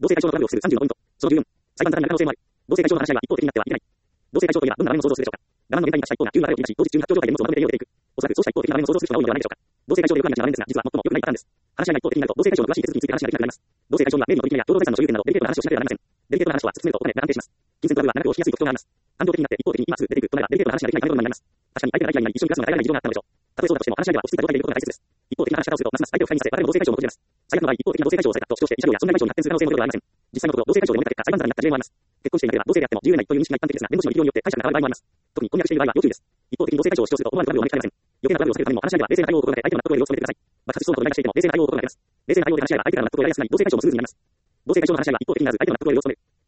同性解消のトラブルをする30のポイント。その14、裁判沙汰になる可能性もある。同性解消の話し合いは一方的になってはいけない。同性解消といえばどんな場面を想像するでしょうか。我慢の限界に達した一方が急な流れを切り出し、当日中に発狂状態で荷物をまとめて家を出ていく。おそらくそうした一方的な場面を想像する人が多いのではないでしょうか。同性解消で欲がみがちな場面ですが、実は最も良くないパターンです。話し合いが一方的になると、同性解消の詳しい手続きについて話ができなくなります。同性解消には名義の取り決めや共同財産の所有権などデリケートな話をしなければなりません。デリケートな話とは進めるとお金が安定します。金銭トラブルは長くを引きやすい特徴があります。感情的になって一方的に今すぐ出ていくとなればデリケートな話ができないためのものになります。確かに相手が相手になり一緒に暮らすのが耐えられない事情があったのでしょう。たとえそうだとしても話し合いでは落ち着いた状態でいることが大切です。一方的な話し方をするとますます相手を不快にさせ、誰も同性解消を求めます。最悪の場合、一方的な同性解消をされたと主張して慰謝料や損害賠償に発展する可能性もよくありません。実際のところ同性解消でもめた結果裁判沙汰になった事例もあります。結婚していなければ同性であっても自由なりという認識が一般的ですが、弁護士の力量によって解釈が変わる場合もあります。特に婚約している場合は要注意です。一方的に同性解消を主張すると思わぬトラブルを招きかねません。余計なトラブルを避けるためにも話し合いでは冷静な対応を心がけて相手の納得を得るよう努めてください。爆発しそうなことを何かしていても冷静な対応を心がけます。冷静な対応で話し合いは相手からの納得を得やすくなり同性解消もスムーズになります。同性解消の話し合いは一方的にならず相手の納得を得るよう努める。